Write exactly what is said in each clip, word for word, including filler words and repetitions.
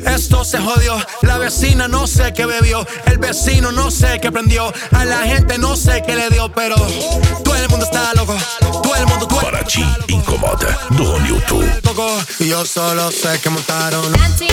esto se jodió. La vecina no sé qué bebió, el vecino no sé qué prendió, a la gente no sé qué le dio, pero todo el mundo está loco, todo el mundo, todo el Para Ci incomoda, do YouTube. Y yo solo sé que montaron.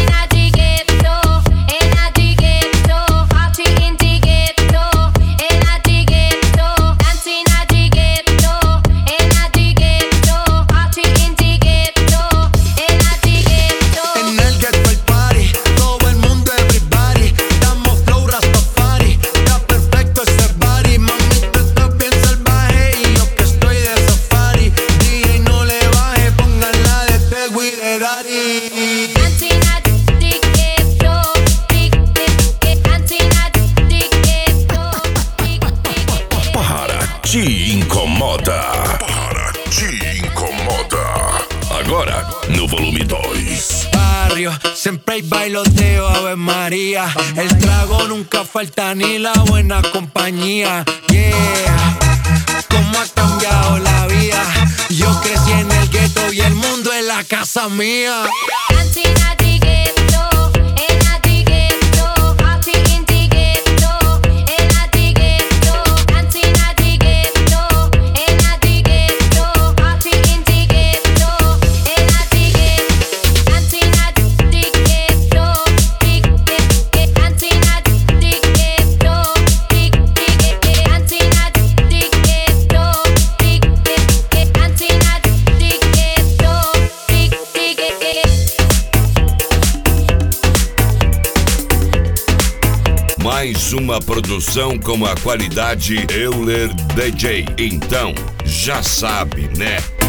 Ci incomoda. Para Ci incomoda. Agora no volume dois. Barrio, siempre hay bailoteo, Ave María. El trago nunca falta ni la buena compañía. Yeah, cómo ha cambiado la vida. Yo crecí en el gueto y el mundo es la casa mía. Mais uma produção com a qualidade Euler D J. Então, já sabe, né?